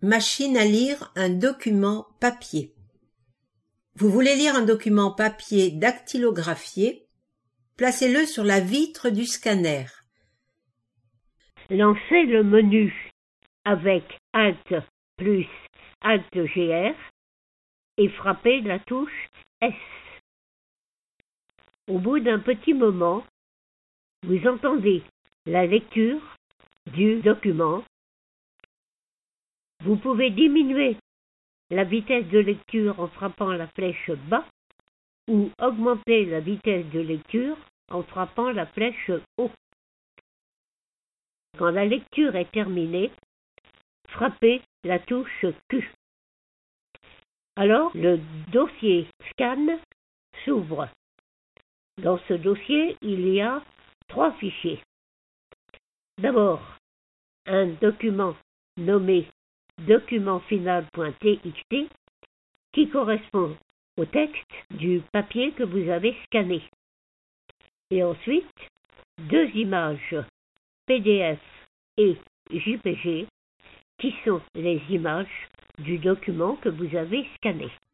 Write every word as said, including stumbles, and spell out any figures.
Machine à lire un document papier. Vous voulez lire un document papier dactylographié? Placez-le sur la vitre du scanner. Lancez le menu avec Alt plus Alt G R et frappez la touche S. Au bout d'un petit moment, vous entendez la lecture du document. Vous pouvez diminuer la vitesse de lecture en frappant la flèche bas ou augmenter la vitesse de lecture en frappant la flèche haut. Quand la lecture est terminée, frappez la touche Q. Alors, le dossier Scan s'ouvre. Dans ce dossier, il y a trois fichiers. D'abord, un document nommé document final.txt qui correspond au texte du papier que vous avez scanné. Et ensuite, deux images P D F et J P G qui sont les images du document que vous avez scanné.